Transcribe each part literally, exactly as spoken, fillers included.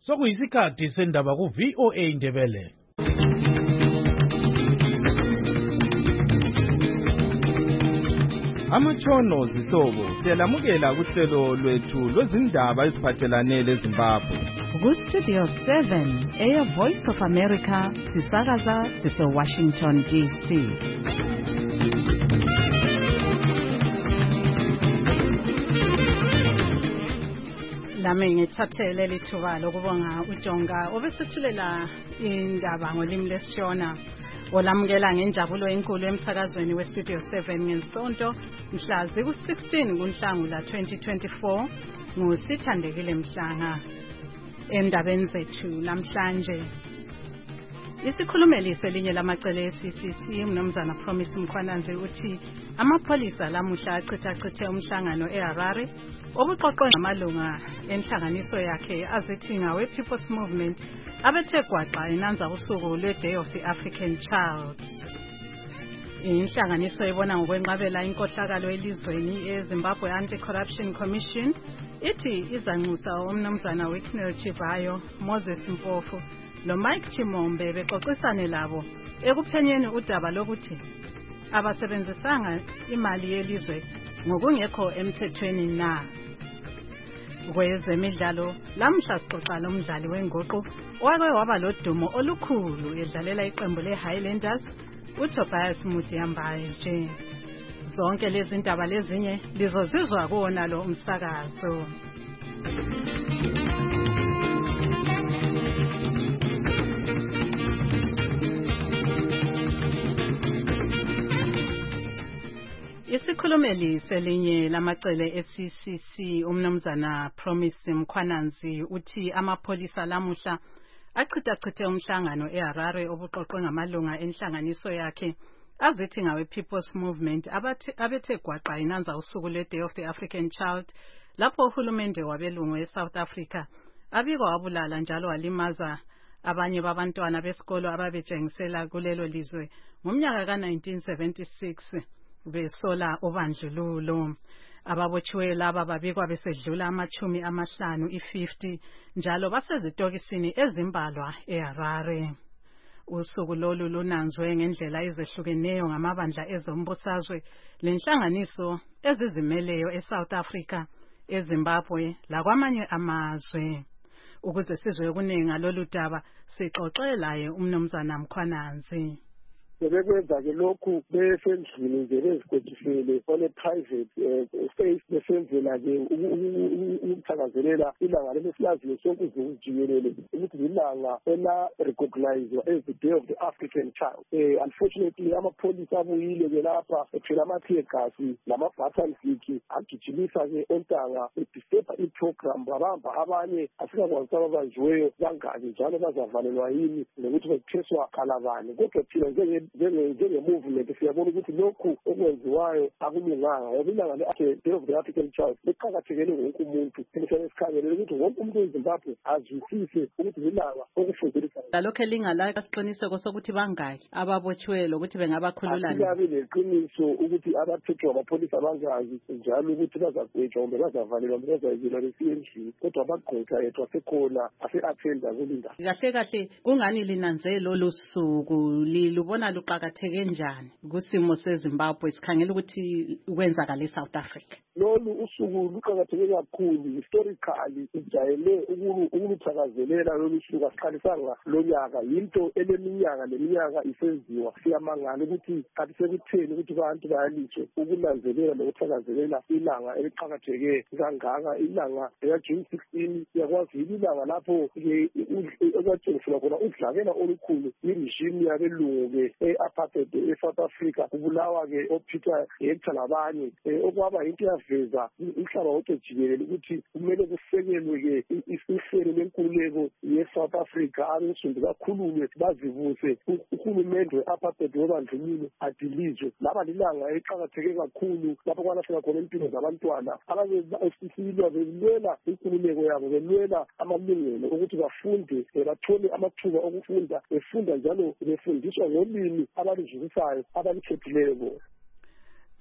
Sokuyisikhathi sendaba ku V O A Ndebele. Amatshono zihlobo siyalamukela kuhlelo lwethu lwezindaba eziphathelane leZimbabwe. Ku Studio seven, Air Voice of America, sisakaza sise Washington D C. Lami ngithathele lithuba lokubonga uJonga obesithulela indaba ngolimi lesishona. Olamukela ngenjabulo enkulu emsakazweni we Studio seven ngesonto mhla ziku sixteen kuNhlangula twenty twenty-four ngusithandekile Mhlanga. Endabeni zethu namhlanje isikhulumeli selinye lamacele C C C uMnumzana Promise Mkhwananzi uthi amapholisa lamuhla achithachithe umhlangano eHarare obuqoqwe ngamalunga enhlanganiso yakhe azithi ngawe People's Movement abethe gwaqa enanza usuku lwe-Day of the African Child. Inhlanganiso ibona ngokwenqabela inkohlakalo elizweni eZimbabwe Anti-Corruption Commission ithi izanxusa umnumzana Wicknell Chivayo, Moses Mpofu lo Mike Chimombe bexoxisane labo ekuphenyeni udaba lokuthi abasebenzisanga imali yelizwe ngokungekho emthethweni na. Kwezemidlalo lamhla sixoxa nomdlali wenguqu owake waba lodumo olukhulu edlalela iqembu leHighlanders uTobias Mudiambaye nje. Zonke lezi ndaba lezinye lizozizwa kuona lo umsakazo. Isikhulumeli selinye lamacele e-C C C uMnumzana Promise Mkhwananzi uthi amapholisa lamuhla achithachithe umhlangano eHarare obuqoqwe ngamalunga enhlanganiso yakhe azithi ngawe People's Movement abethe gwaqa inanza usuku lwe-Day of the African Child lapho uhulumende wabelungu eSouth Africa abikwa wabulala njalo walimaza abanye babantwana besikolo ababetshengisela kulelo lizwe ngomnyaka ka nineteen seventy-six besola obandlululo. Ababotshiwe laba babikwa besedlula amachumi amahlanu i-fifty njalo basezitokisini ezimbalwa eHarare. Usuku lolu lunanzwe ngendlela ezehlukeneyo ngamabandla ezombusazwe lenhlanganiso ezizimeleyo eSouth Africa, eZimbabwe lakwamanye amazwe. Ukuze sizwe okuningi ngalolu daba sixoxe laye uMnumzana Mkhwananzi. Sebekwenza ke lokhu besendlini nje bezigwejisele on a private space besenzela ke ukuthakazelela ilanga lesilaziyo sonke ukujikelele ukuthi ilanga ela recognize as the Day of the African Child. Eh unfortunately amapholisa abuyile ke lapha ephela amathie gas lama-button stick agijimisa ke ontanga bedisturb i-program babamba abanye asikakwazi ababanjiweyo bangaki njalo bazavalelwa yini nokuthi betheswa kalabani kodwa thina njenge njenge-movement siyabona ukuthi lokhu okwenziwayo akulunganga ngoba ilanga le-Day of the African Child liqakathekele wonke umuntu phela sikhangelele ukuthi wonke umuntu weZimbabwe azwisise ukuthi ilanga okufundisa lalokho elingala isiqiniseko sokuthi bangaki ababotshiwe lokuthi bengabakhululana. Akabe leqiniso ukuthi abaphethwe amapholisa bangazi njalo ukuthi bazagwetshwa kumbe bazavalelwa kumbe bazayilwa besiye endlini kodwa abagqwetha yethu asekhona ase-attenda kulinda. Kahle kahle kungani linanze lolu suku lilubona luqakatheke njani kusimo seZimbabwe sikhangela ukuthi kwenzakala eSouth Africa? Lolu usuku luqakatheke kakhulu historically ijayele ukuluthakazelela lolu suku asiqalisanga lonyaka yinto eleminyaka leminyaka isenziwa siyamangala ukuthi kathi sekutheni ukuthi abantu bayalitshe ukunanzelela lokuthakazelela ilanga eliqakatheke kangaka ilanga lika-June sixteen yakwazi ilanga lapho ekwatshengisela khona udlakela olukhulu iregime yabelungu-ke e-apartheid e-South Africa kubulawa-ke oPeter Hector labanye okwaba yinto yaveza umhlaba wonke jikelele ukuthi kumele kusekelwe-ke ihlelo lenkululeko ye-South Africa abensumbi kakhululwe bazibuse uhulumende we-apartheid wobandlululo adilizwe laba lilanga eliqakatheke kakhulu lapho kwalahleka khona impilo zabantwana ababesilwa belwela inkululeko yabo belwela amalungelo ukuthi bafunde bathole amathuba okufunda befunda njalo befundiswa ngolimi abaluzwisayo abalukhethileyo bona.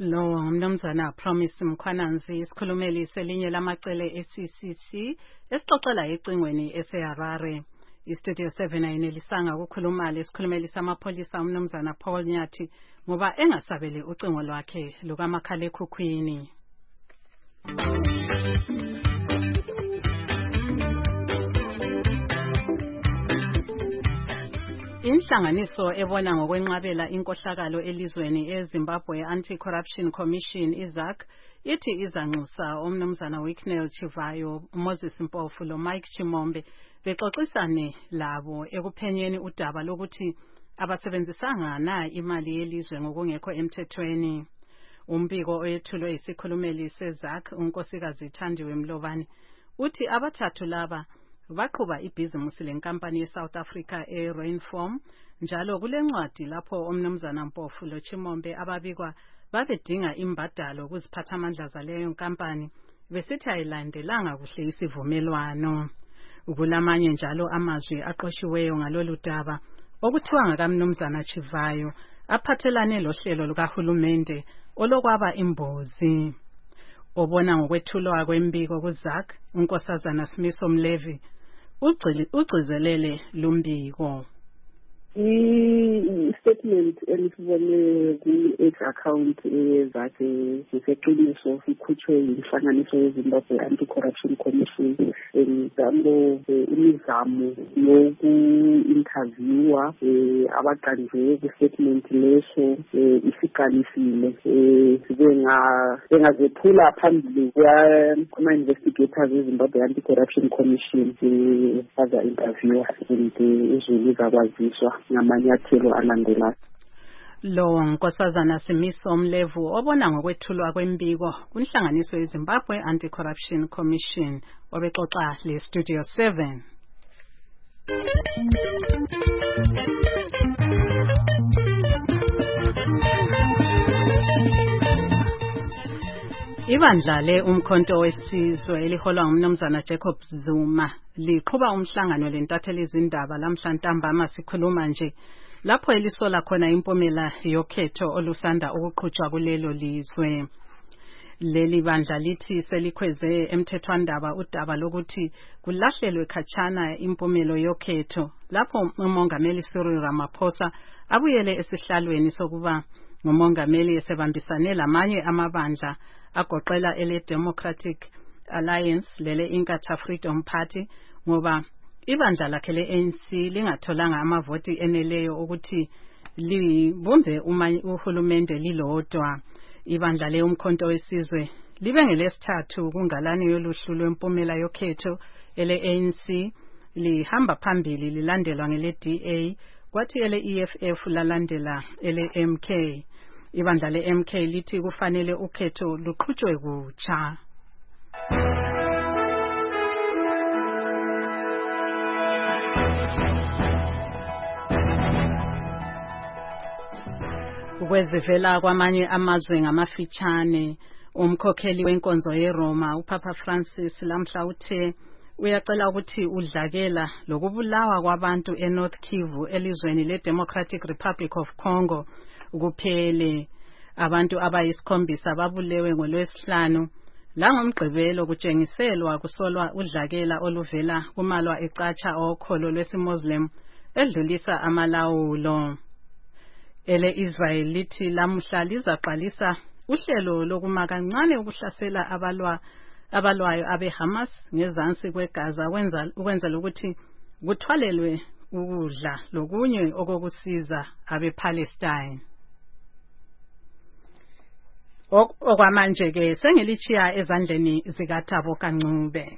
Lo mnumzana Promise Mkhwananzi isikhulumeli selinye lamacele e-C C C esixoxela ecingweni eseHarare. Istudio seven ayinelisanga ukukhuluma lesikhulumeli samapholisa umnumzana Paul Nyathi ngoba engasabele ucingo lwakhe lukamakhalekhukhwini. Inhlanganiso ebona ngokwenqabela inkohlakalo elizweni eZimbabwe Anti-Corruption Commission izak ithi izanxusa umnumzana Wicknell Chivayo, Moses Mpofu lo Mike Chimombe bexoxisane labo ekuphenyeni udaba lokuthi abasebenzisanga na imali yelizwe ngokungekho emthethweni. Umbiko oyethulwe isikhulumeli sezak unkosikazi Thandiwe Mlobane uthi abathathu laba baqhuba ibhizimusi lenkampani yeSouth Africa eRainform njalo kulencwadi lapho umnumzana Mpofu lo Chimombe ababikwa babedinga imbadalo kuziphathamandla zaleyo nkampani besithi ayilandelanga kuhle isivumelwano. Ukulamanye njalo amazwi aqoshiweyo ngalolu daba okuthiwa ngakamnumzana Chivayo aphathelane lohlelo lukahulumende olokwaba imbozi. Obona ngokwethulwa kwembiko kuzak unkosazana Simiso Mlevi ugcizelele lumbiko. I-statement elisibone ku-X account ezakhe ziseqiniso sikhutshwe yinhlanganiso yeZimbabwe Anti-Corruption Commission njalo imizamo yoku-interviewa abaqanjwe ku-statement leso isiqalisile bengazephula phambili kwama-investigators eZimbabwe Anti-Corruption Commission baza-interviewa and izulu zakwaziswa ngamanyathelo alandelayo. Lo nkosazana Simiso Mlevu obona ngokwethulwa kwembiko kunhlanganiso yeZimbabwe Anti-Corruption Commission obexoxa le Studio seven. Ibandla le umkhonto wesizwe eliholwa ngumnumzana Jacob Zuma liqhuba umhlangano lentatheli izindaba lamhlantambama sikhuluma nje lapho elisola khona impumela yokhetho olusanda ukuqhutshwa kulelo lizwe. Leli bandla lithi selikhweze emthethwandaba udaba lokuthi kulahlelwe khatshana impumelo yokhetho lapho umongameli Cyril Ramaphosa abuyele esihlalweni sokuba ngumongameli esebambisane lamanye amabandla agoqela ele Democratic Alliance lele Inkatha Freedom Party ngoba ibandla lakhe le A N C lingatholanga amavoti eneleyo ukuthi libumbe uhulumende lilodwa. Ibandla le umkhonto wesizwe libe ngelesithathu kungalani yoluhlu lwempumela yokhetho ele A N C lihamba phambili lilandelwa ngele D A kwathi ele E F F lalandela ele M K. Ibandla le M K lithi kufanele ukhetho luqhutshwe kutsha. Ukwezivela kwamanye amazwe ngamafitshane umkhokheli wenkonzo yeRoma uPapa Francis lamhla uthe uyacela ukuthi udlakela lokubulawa kwabantu eNorth Kivu elizweni leDemocratic Republic of Congo kuphele. Abantu abayisikhombisa babulewe ngolwesihlanu langomgqibelo kutshengiselwa kusolwa udlakela oluvela kumalwa ecatsha okholo lwesimuslim edlulisa amalawulo. Ele Israel lithi lamhla lizaqalisa uhlelo lokuma kancane ukuhlasela abalwa abalwayo abeHamas ngezansi kweGaza kwenza ukwenzela ukuthi kuthwalelwe ukudla lokunye okokusiza abePalestine. Okwamanje ke sengilichiya ezandleni zikaThabo Kancube.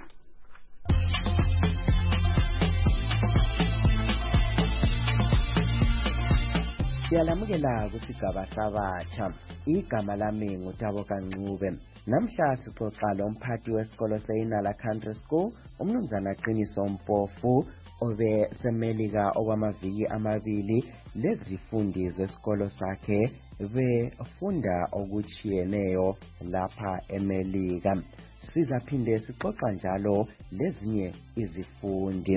Siyalamukela kusigaba sabatsha. Igama lami nguThabo Kancube. Namhla sixoxa lomphathi wesikolo seInala Country School umnumzana Qiniso Mpofu obe semelika okwamaviki amabili lezifundi zesikolo sakhe befunda okuchiyeneyo lapha eMelika. Sizaphinde sixoxa njalo lezinye izifundi.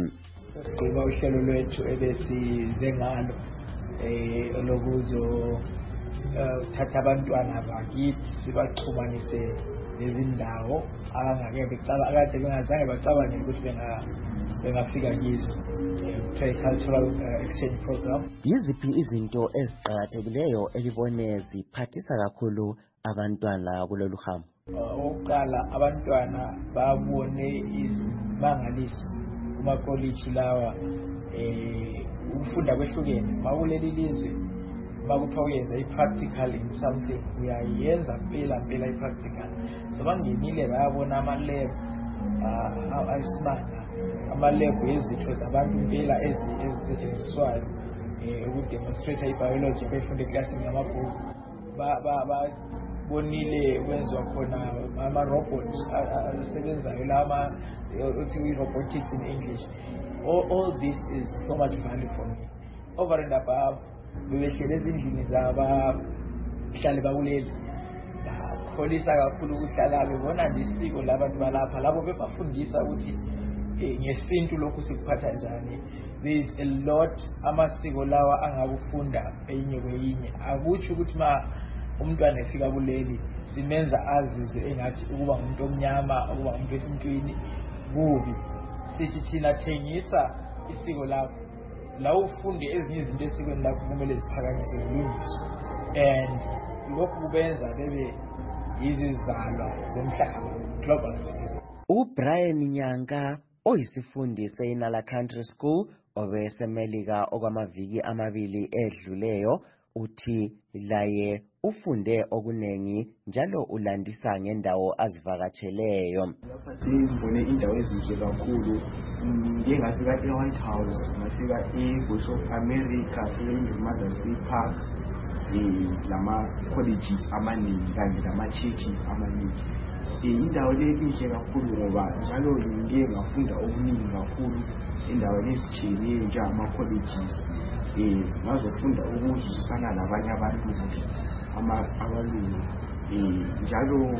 Uhlelo lwethu ebesize ngalo eh lokuzo uthatha abantwana bakithi sibaxhumanise lezindawo abangake becaba akade bengazange bacabangele ukuthi bengafika kizo cultural exchange program. Yiziphi izinto eziqhakathekileyo elibone ziphathisa kakhulu abantwana kulolu hambo? Oqala abantwana babone izimangaliso kumakoliji lawa eh ukufunda kwehlukene makuleli lizwe bakuthiwa yenza i-practical in something uyayenza phela phela i-practical so bangenile bayabona ama-lab ayisimanga ama-lab yezitho zabantu phela ezisetshenziswayo ukudemonstrate i-biology befunde eklasini ngamabhuku babonile kwenziwa khona ama-robot asebenzayo la robotics in English. all, all this is so much value for me. Over and above bebehlele ezindlini zabahlali bakuleli bakholisa kakhulu ukuhlala bebona isiko labantu balapha labo bebafundisa ukuthi ngesintu lokhu sikuphatha njani. There is a lot amasiko lawa angakufunda enye kwenye. Akuthi ukuthi ma umntwana efika kuleli simenza azizwe engathi ukuba umuntu omnyama ukuba umuntu esintwini kubi. Sithi thina thengisa isiko lakho la ufunde ezinye izinto esikweni lakho kumele ziphakanyiswe zilungiswe, and lokhu kubenza bebe yizizalwa zomhlaba, global citizen. uBrian Nyanga oyisifundi seInala Country School obesemelika okwamaviki amabili edluleyo uthi laye ufunde okunengi njalo ulandisa ngendawo azivakatsheleyo. Lapha sibone indawo ezinhle kakhulu. Ngike ngafika e-White House, ngafika e-Voice of America, e-Mother's Park, lama colleges amaningi kanye lama churches amaningi. Indawo le inhle kakhulu ngoba njalo ngike ngafunda okuningi kakhulu indawo ezitshiyeneyo njengama colleges. Eh ngazofunda ukuzwisana labanye abantu ama abalungu eh njalo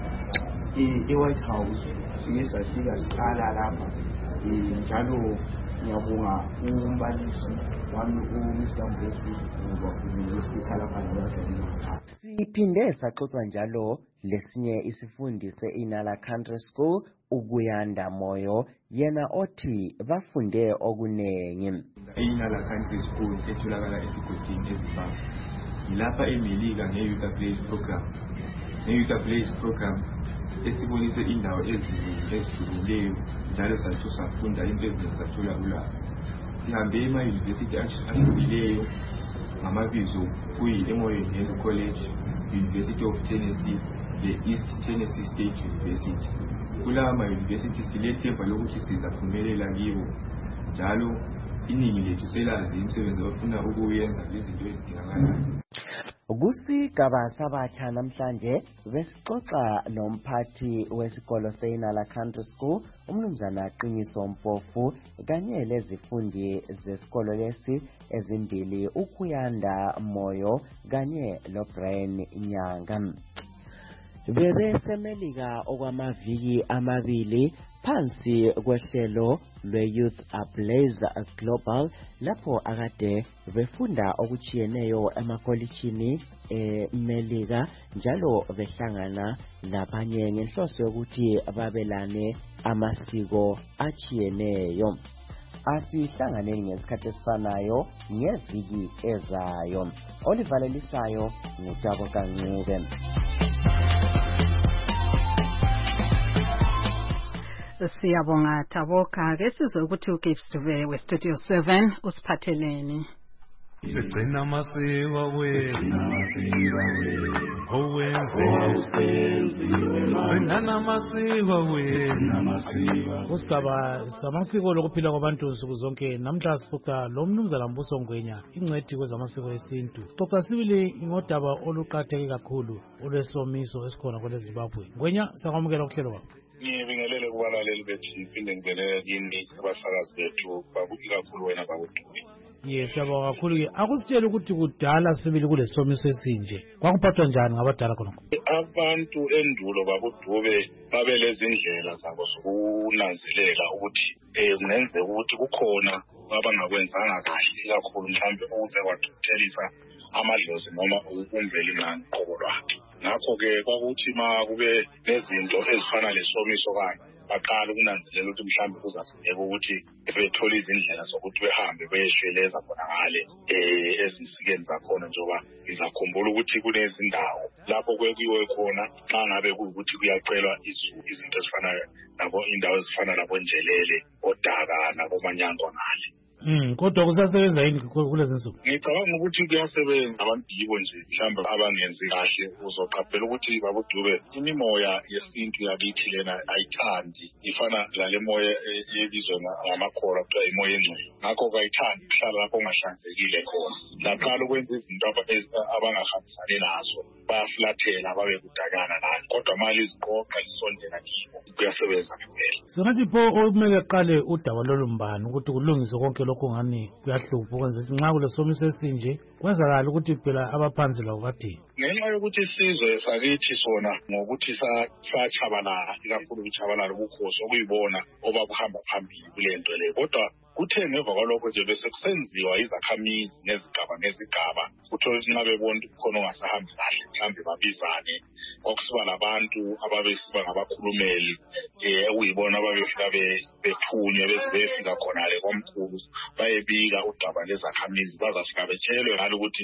eh e-White House sike safika siqala lapha eh njalo ngiyabonga umbalisi wami uMr Mbofu ngoba uNyuvesi lapha nabadlali. Siphinde saxoxa njalo lesinye isifundi seInala Country School uKuyanda Moyo yena othi bafunde okunengi. eInala Country School etholakala eSigodini eZimbabwe. Ngilapha eMelika nge-Youth Village program. nge-Youth Village program esibonise indawo eziningi ezihlukileyo njalo sathu safunda into ezinengi sathola kulapho. Sihambe ema-university ahlukileyo ngamabizo kuyi-Emoyeni College, University of Tennessee, the East Tennessee State University. Kulawa ma-university silethemba lokuthi sizaphumelela kiwo njalo iningi lethu selazi imisebenzi abafuna ukuyenza lezinto ezidingakalayo. Kusigaba sabatsha namhlanje besixoxa nomphathi wesikolo seInala Country School umnumzana Qiniso Mpofu kanye lezifundi zesikolo lesi ezimbili uKuyanda Moyo kanye loBrian Nyanga. Bebesemelika okwamaviki amabili phansi kwehlelo lwe-Youth Ablaze Global lapho akade befunda okuchiyeneyo emakolitshini eMelika njalo behlangana labanye ngenhloso yokuthi babelane amasiko achiyeneyo. Asihlanganeni ngesikhathi esifanayo ngeviki ezayo. Olivalelisayo ngutabo kancube. Siyabonga Taboka ke sizwe ukuthi uGibbs Dube we Studio seven usiphatheleni. Sigcina amasiko wethu owenziwe ngana amasiko wethu usigaba samasiko lokuphila kwabantu nsuku zonke. Namhla sifuqa lo mnumzana Mbuso Ngwenya ingcedi kwezamasiko esintu. Xoxa sibili ngodaba oluqhatheke kakhulu olwesomiso esikhona kwele Zimbabwe. Ngwenya sakwamukela uhlelo wakho. Ngibingelele kubalaleli bethu iphinde ngibenele kini abasakazi bethu babuki kakhulu wena bakudume. Yes, siyabonga kakhulu ke. Akusitshela ukuthi kudala sibili kulesomiso esinje. Kwakuphathwa njani ngabadala khonokho? Abantu endulo babudube babelezindlela zabo zokunanzelela ukuthi eh kungenze ukuthi kukhona abangakwenzanga kahle kakhulu mhlambe ukuze kwaqhuthelisa amadlozi noma umveli ngani qobo lwakhe. Ngakho-ke kwakuthi ma kube nezinto ezifana lesomiso kanye baqala ukunanzelela ukuthi mhlawumbe kuzafuneka ukuthi bethole izindlela zokuthi behambe beyeshweleza khona ngale eh ezisikeni zakhona njengoba ngizakhumbula ukuthi kunezindawo lapho kwekuyiwe khona xa ngabe kuyukuthi kuyacelwa izinto ezifana nabo indawo ezifana nabo Njelele, oDaka nabo Manyangwa ngale. Mm, kodwa kusasebenza yini kulezi nsuku? Ngicabanga ukuthi kuyasebenza abantu yibo nje mhlawumbe abangenzi kahle uzoqaphela ukuthi babudube imimoya yesintu yakithi lena ayithandi ifana lale moya ebizwa ngamakhola kuthiwa imoya engcwele. Ngakho kayithandi kuhlala lapho ongahlanzekile khona. Laqala ukwenza izinto abangahambisani nazo bayaflathela babe kudakana nani kodwa mali iziqoqa lisondela kibo kuyasebenza kuphela. Singathi pho okumele qale udaba lolumbani ukuthi kulungiswe konke lokho ngani kuyahlupha ukwenza nxa kulesomiso esinje kwenzakala ukuthi phela abaphansi lawo bathini. Ngenxa yokuthi isizwe sakithi sona ngokuthi sachabalala ikakhulu ukuchabalala ubukhosi okuyibona obabuhamba phambili kule nto le kodwa kuthe ngemva kwalokho nje bese kusenziwa izakhamizi ngezigaba ngezigaba uthola ukuthi nxa bebona khona ongasahambi kahle mhlawumbe babizane okusiba labantu ababesiba ngabakhulumeli eh ukuyibona ababefika bephunywe bese befika khona le komkhulu bayebika udaba lezakhamizi bazafika betshelwe ngalo ukuthi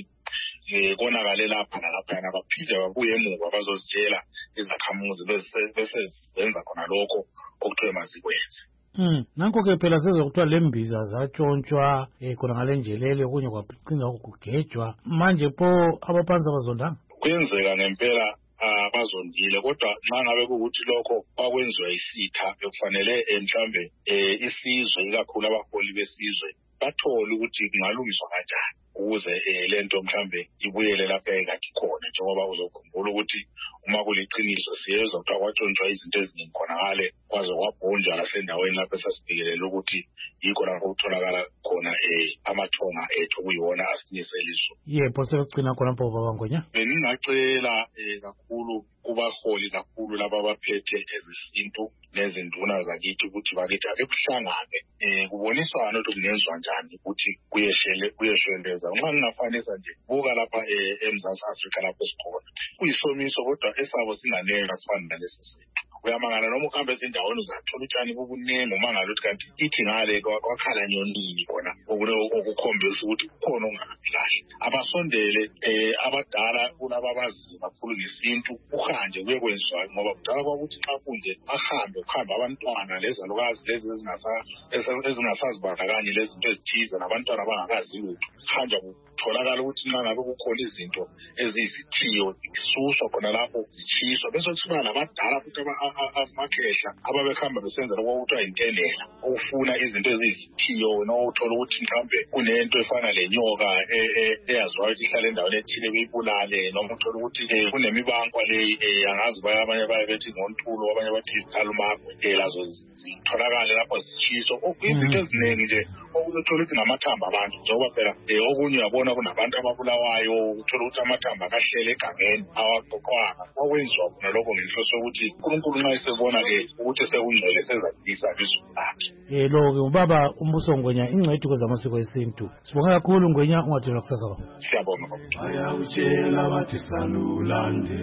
eh konakale lapha nalapha nabaphinde babuye emuva bazozitshela izakhamuzi bese zenza khona lokho okuthiwa mazikwenze. Mm, nanko ke phela sezokuthiwa lembiza zatshontshwa eh khona ngale Njelele okunye kwacinga ukugejwa manje pho abaphansi abazondanga kwenzeka ngempela abazondile kodwa nxa ngabe ukuthi lokho kwakwenziwa isitha bekufanele mhlambe eh isizwe ikakhulu abaholi besizwe bathola ukuthi kungalungiswa kanjani ukuze lento mhlambe ibuyele lapha ekade khona njengoba uzokhumbula ukuthi uma kuliqiniso siyezwa ukuthi kwatshontshwa izinto eziningi khona ngale kwaze kwabhonjwa lasendaweni lapho esasibikelele ukuthi yikho lapho kutholakala khona eh amathonga ethu kuyiwona asinyeselizwe. Yebo sekugcina khona pho baba Ngwenya. Beningacela eh kakhulu kubaholi kakhulu laba abaphethe ezesintu nezinduna zakithi ukuthi bakithi ake kuhlangane eh kuboniswana ukuthi kungenzwa kanjani ukuthi kuyeshele kuyesheleza uma ngingafanisa nje buka lapha eMzantsi Afrika lapho sikhona kuyisomiso kodwa esabo singanele asifana nalesi sintu uyamangala noma uhambe ezindaweni uzathola utshani bobuningi uma ngalo ukuthi kanti ithi ngale kwakhala nyonini khona okukhombisa ukuthi kukhona ongahambi kahle abasondele eh abadala kulabo abazi kakhulu ngesintu uhanje kuyekwenziwa ngoba kudala kwakuthi xa kunje ahambe ukuhamba abantwana lezalukazi lezi ezingasa ezingasazibandakanye lezi zinto ezithize nabantwana abangakazi lutho hanja kutholakala ukuthi nxa ngabe kukhona izinto eziyisithiyo zisuswa khona lapho zichiswa bese kuba nabadala futhi amakhehla ababehamba besenzela ukuthi ayintelela ukufuna izinto ezizithiyo nothola ukuthi mhlambe kunento efana lenyoka eyaziwayo ukuthi ihlala endaweni ethile beyibulale noma uthola ukuthi kunemibankwa le angazi baye abanye baye bethi ngontulo abanye bathi izithalumako lazo zitholakala lapho zichiswa izinto eziningi nje okuthola ukuthi ngamathamba abantu njengoba phela okunye uyabona kunabantu ababulawayo uthola ukuthi amathamba akahlele egangeni awaqoqwanga kwakwenziwa khona lokho ngenhloso yokuthi uNkulunkulu nxa esebona ke ukuthi sekungcwele sezadisa izulu lakhe. Eh lo ke ubaba uMbuso Ngwenya ingcwethi kwezamasiko esintu sibonga kakhulu Ngwenya ungathela kusasa baba. Siyabonga baba. Ayawutshela bathi salulande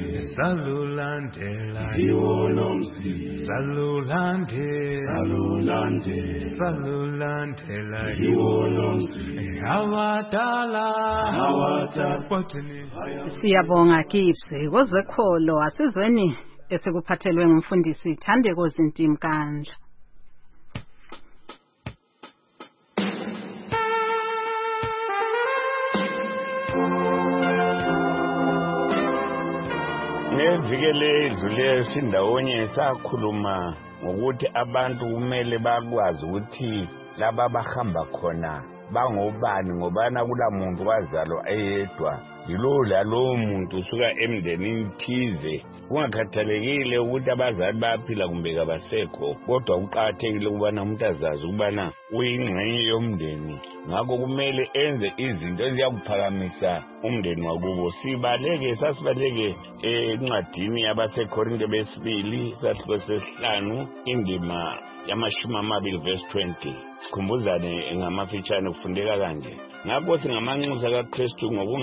salulandela iwonomsi salulande salulande salulandela iwonomsi awadala awadala. Siyabonga Kipsi kozekholo asizweni esikuphathelwe ngumfundisi Thandeko Zintimkandla. Ngevikele idlule sindawonye sakhuluma ngokuthi abantu kumele bakwazi ukuthi laba bahamba khona bangobani ngobana kula muntu wazalwa eyedwa yilo lalo muntu usuka emndenini thize kungakhathalekile ukuthi abazali baphila kumbe kabasekho kodwa kuqakathekile ukubana umuntu azazi ukubana uyingxenye yomndeni ngakho kumele enze izinto eziyakuphakamisa umndeni wakubo sibaleke sasibaleke encwadini yabaseKorinte besibili sahluko sesihlanu indima yamashumi amabili verse twenty sikhumbuzane ngamafitshane kufundeka kanje ngakho singamanxusa kaKristu ngokungathi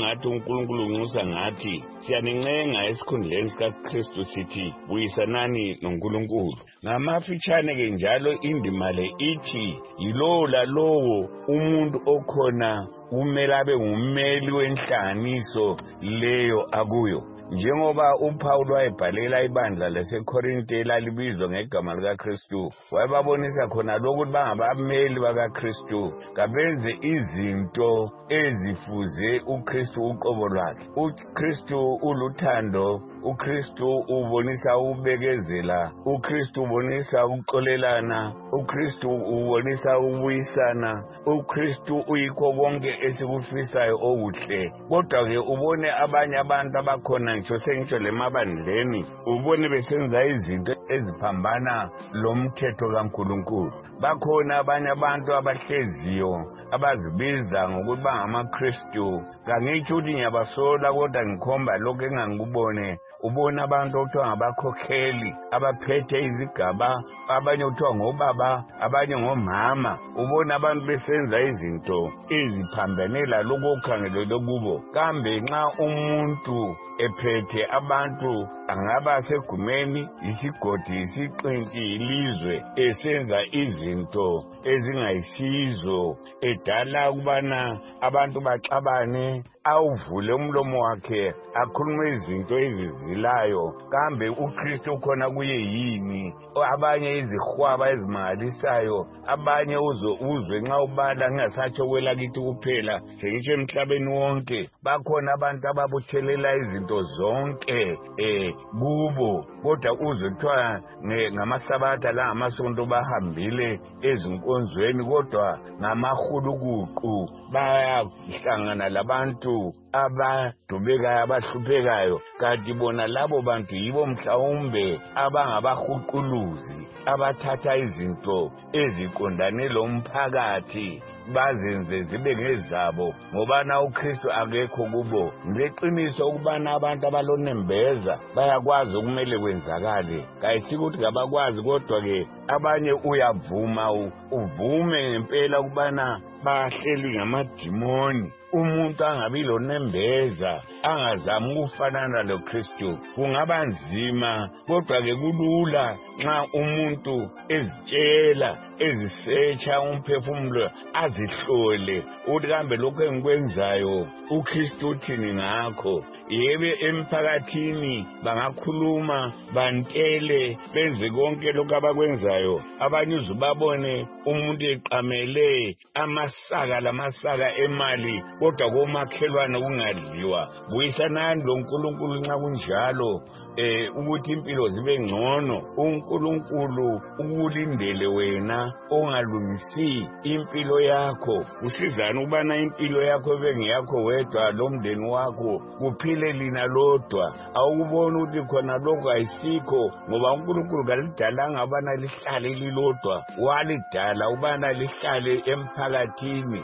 uNkulunkulu unxusa ngathi siyanincenga esikhundleni sikaKristu sithi buyisanani noNkulunkulu. Ngamafitshane ke njalo indima le ithi yilowo lalowo umuntu okhona kumele abe ngummeli wenhlanganiso leyo akuyo. Njengoba uPaul wayebhalela ibandla laseKorinte elalibizwa ngegama likaKristu, wayebabonisa khona lokhu ukuthi bangabameli bakaKristu, kabenze izinto ezifuze uKristu uqobo lwakhe. uKristu uluthando, uKristu ubonisa ubekezela, uKristu ubonisa ukuxolelana, uKristu ubonisa ubuyisana, uKristu uyikho konke esikufisayo okuhle. Kodwa ke ubone abanye abantu abakhona ngisho sengitsho lemabandleni, ubone besenza izinto eziphambana lomthetho kaNkulunkulu. Bakhona abanye abantu abahleziyo abazibiza ngokuthi bangamaKristu. Kangithi ukuthi ngiyabasola kodwa ngikhomba lokho engangikubone. Ubona abantu okuthiwa ngabakhokheli abaphethe izigaba, abanye okuthiwa ngobaba, abanye ngomama. Ubona abantu besenza izinto eziphambanela lokho okukhangelelwe kubo. Kambe nxa umuntu ephethe abantu, angaba segumeni, isigodi, isixinti, ilizwe, esenza izinto ezingayisizo, edala ukubana abantu baxabane, awuvule umlomo wakhe akhulume izinto ezizilayo, kambe uKristu khona kuye yini? Abanye izihwaba ezimangalisayo, abanye uzo uzwe nxa ubala ngingasatsho kwelakithi kuphela, sengitsho emhlabeni wonke bakhona abantu ababuthelela izinto zonke eh kubo. Kodwa uzwe kuthiwa ngamasabatha la ngamasonto bahambile ezinkonzweni, kodwa ngamahulukuqu bayahlangana labantu abadubekayo abahluphekayo. Kanti bona labo bantu yibo mhlawumbe abangabahuquluzi abathatha izinto eziqondane lomphakathi bazenze zibe ngezabo, ngoba na uKristu akekho kubo. Ngeqiniso ukubana abantu abalonembeza bayakwazi okumele kwenzakale, kayisikuthi ngabakwazi, kodwa ke abanye uyavuma uvume ngempela ukubana bahleli ngamadimoni. Umuntu angabi lonembeza, angazami ukufanana loKristu, kungaba nzima. Kodwa ke kulula nxa umuntu ezitshela, ezisearcha umphefumulo, azihlole ukuthi kambe lokho engikwenzayo uKristu uthini ngakho. Yebe emphakathini bangakhuluma, bantele, benze konke lokho abakwenzayo. Abanye uzubabone umuntu eqamele amasaka lamasaka emali, kodwa komakhelwane kungadliwa. Buyisanani loNkulunkulu nxa kunjalo, eh ukuthi impilo zibe ngcono. uNkulunkulu ukulindele wena ongalungisi impilo yakho. Usizana ukubana impilo yakho bengiyakho wedwa lomndeni wakho, kuphile lina lodwa. Awukubona ukuthi khona lokho ayisikho, ngoba uNkulunkulu kalidalanga abana lihlale lilodwa, walidala ubana lihlale emphakathini.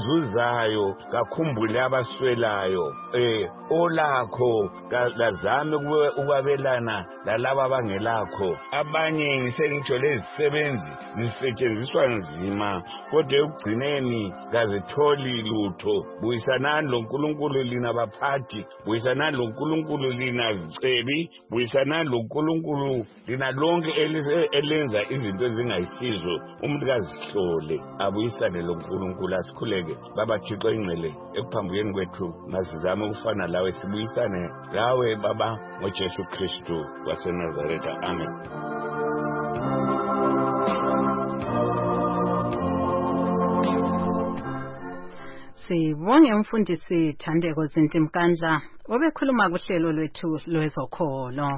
Ozuzayo kakhumbule abaswelayo, eh olakho lazame ukwabelana lalabo abangelakho. Abanye ngisengitsho lezisebenzi zisetshenziswa nzima, kodwa ekugcineni kazitholi lutho. Buyisanani loNkulunkulu lina baphathi, buyisanani loNkulunkulu lina zicebi, buyisanani loNkulunkulu lina lonke elenza izinto ezingayisizo. Umuntu kazihlole, abuyisane loNkulunkulu. Asikhuleke Baba Thixo ingcele ekuphambukeni kwethu, masizame ukufana lawe, sibuyisane lawe Baba ngoJesu Kristu waseNazaretha. Amen. Sibonge umfundisi Thandeko Zintimkandla obekhuluma kuhlelo lwethu lwezokholo.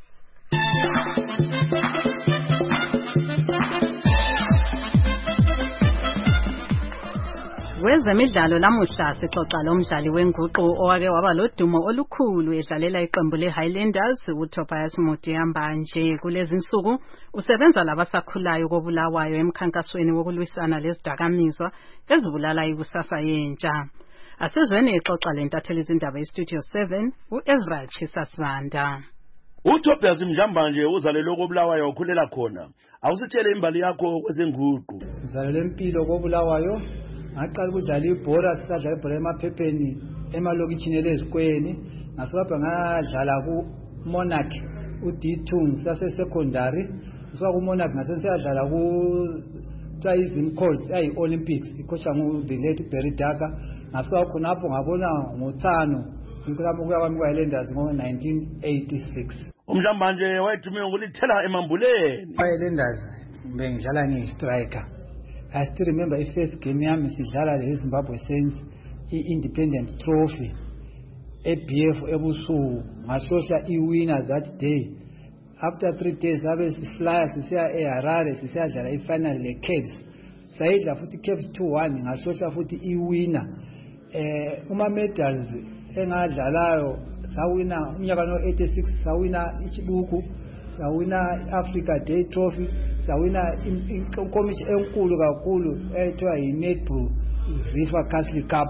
Wezemidlalo lamuhla sixoxa lomdlali wenguqu owake waba lodumo olukhulu edlalela iqembu leHighlanders uTobias Mudiyamba. Nje kulezi insuku usebenza labasakhulayo koBulawayo emkhankasweni wokulwisana lezidakamizwa ezibulala ikusasa yentsha. Asizweni ixoxa lentatheli izindaba eStudio seven uEzra Chisasibanda. uTobias Mudiyamba nje uzalelwe koBulawayo ukhulela khona. Awusitshele imbali yakho kwezenguqu. Uzalelwe empilo koBulawayo. Ngaqala ukudlala ibhola, sisadlala ibhola emaphepheni emalokitshini elezikweni ngasibapha ngadlala ku Monarch u D two sase secondary so ku Monarch ngasesiyadlala ku Driving Course ay Olympics ikhosha ngu the late Barry Daka ngasuka khonapho ngabona ngothano inkulapho kwami kwaYilanders ngo nineteen eighty-six. Umjambanje wayethume ukulithela emambuleni. YiLanders bengidlala ni striker. I still remember the first game yami sidlala le Zimbabwe Saints i-Independent Trophy e B F ebusuku ngashosha i-winner that day. After three days abe siflya sisiya eHarare sisiyadlala i-final le-Caves sayidla futhi Caves two one ngashosha futhi i-winner. Eh uma medals engadlalayo sawina umnyaka no eighty-six sawina ichibuku sawina Africa Day Trophy sawina inkomishi enkulu kakhulu ethiwa yi-Netball River Castle Cup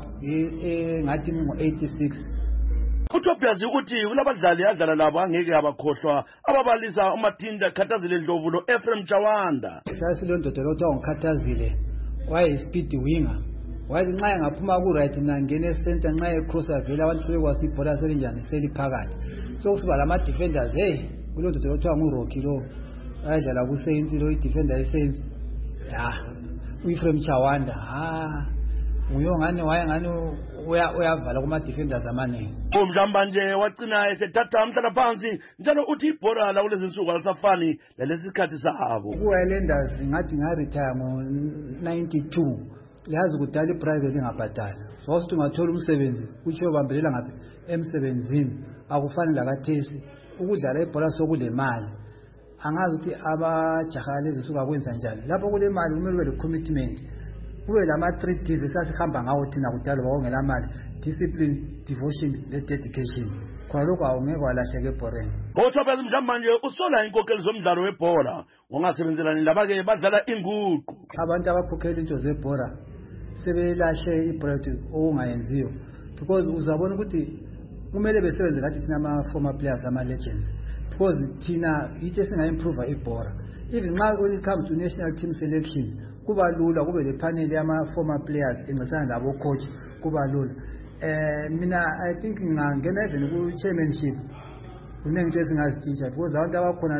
ngathi ngo eighty-six. Uthopiazi ukuthi kulabadlali adlala labo angeke abakhohlwa ababalisa uMathinda Khathazile Ndlovu lo Ephraim Chawanda. Sasilondodolo othiwa uKhathazile waye speed winger wathi nxa engaphuma ku right na ngene center nxa ecrosser vela abantu sebekwasi ibhola selinjani seliphakathi so kusiba lama defenders hey kulondodolo othiwa nguRocky lo ayadlala ku Saints lo i-defender ye-Saints ya uEphraim Chawanda ha uyo ngani waye ngani uya uyavala kuma defenders amaningi. Umjambanje wacina esethatha umhlala phansi njalo uthi ibhola la kulezi nsuku alisafani lelesikhathi sabo. KuYilanders ngathi nga retire ngo ninety-two yazi kudala iprivate ingabhadali so sithi ungathola umsebenzi utsho bambelela ngapi emsebenzini akufani la kathesi ukudlala ibhola sokule mali angazi ukuthi abajaha lezi suka kwenza njani lapho kule mali kumele ube le commitment kube lama three Ds esasihamba ngawo thina kudala bawongela mali discipline devotion le dedication khona lokho awungeke walahleke ebhoreni. Uthopheza Mjambanje usola inkokeli zomdlalo webhola ongasebenzelani labake badlala inguqu abantu abakhokhela into zebhola sebelahle iproject okungayenziyo because uzabona ukuthi kumele besebenze ngathi thina ama former players ama legends because thina yithi singa-improve ibhola even nxa when it comes to national team selection kuba lula kube le panel yama former players encedisana labo coach kuba lula. Eh mina I think ngangena even ku chairmanship kunenge esingazitisha because abantu abakhona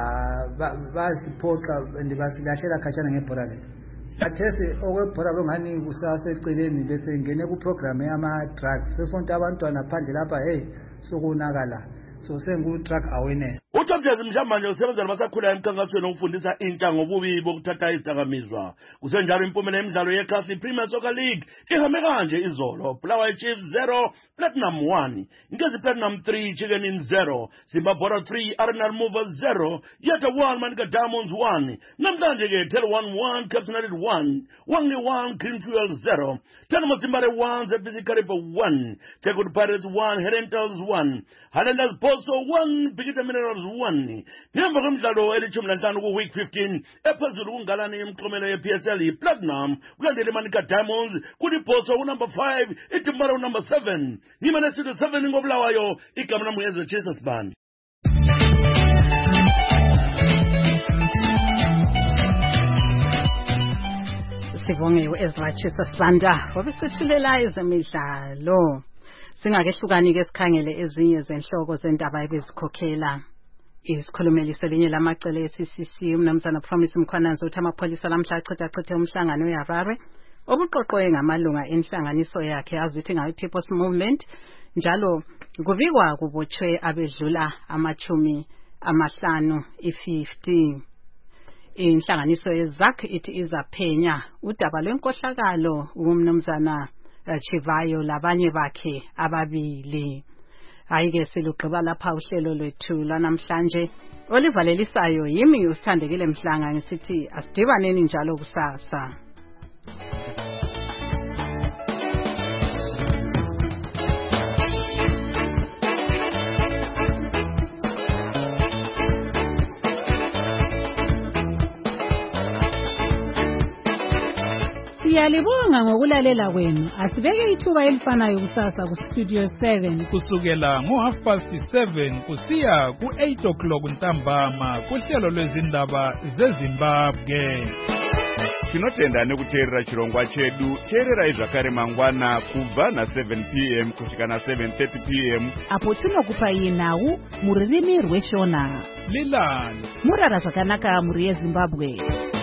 laba basiphoxa and basilahlela khashana ngebhola le athese okwebhola bengani kusaseceleni bese ngene ku program yama drugs sesonto abantwana phandle lapha hey sokunakala so sengu drug awareness. Uthopheza Mjambanje usebenza nabasakhula emkhankasweni okufundisa intsha ngobubi bokuthatha izidakamizwa kusenjalo impumela emidlalo yeCafe Premier Soccer League ihambe kanje izolo Bulawayo Chiefs zero Platinum one Nkezi Platinum three Chicken Inn zero Zimbabwe three Arsenal Movers zero Yeta one Manica Diamonds one namhlanje ke Tel one one Captain United one Wangi one Greenfield zero Tana Zimbabwe one Zebisi Kariba one Tekud Pirates one Herentals one Highlanders Boso one Bigita Minerals one ngemva komdlalo elithumi nanhlanu ku week fifteen ephezulu kungalani imixomelo ye-P S L Platinum kulandele Manica Diamonds kuli Boso number five iTimberland number seven ngimane sithi seven ngobulawayo igama lami ngeze Jesus Band. Sibonge uEzra Jesus Banda obesithulela ezemidlalo singakehlukani ke sikhangele ezinye zenhloko zendaba ebezikhokhela. Isikhulumeli selinye lamacele e-C C C umnumzana Promise Mkhwananzi uthi amapholisa lamhla achitha-chithe umhlangano eHarare obuqoqwe ngamalunga enhlanganiso yakhe azithi ngayo People's Movement njalo kuvikwa kubotshwe abedlula amachumi amahlanu i-fifty. Inhlanganiso yeZAK ithi izaphenya udaba lwenkohlakalo umnumzana Chivayo labanye bakhe ababili. Ayike silugqiba lapha uhlelo lwethu lanamhlanje olivalelisayo yimi usithandekile Mhlanga ngisithi asidibaneni njalo kusasa. Siyalibonga ngokulalela kwenu. Asibeke ithuba elifanayo kusasa ku Studio seven kusukela ngo half past seven kusiya ku eight o'clock ntambama kuhlelo lwezindaba zeZimbabwe. Tinotenda nekuteerera chirongwa chedu. Teererai zvakare mangwana kubva na seven p m kusvika na seven thirty p m apo tinokupai nhau muririmi rweshona. Lilani murara zvakanaka muri yeZimbabwe.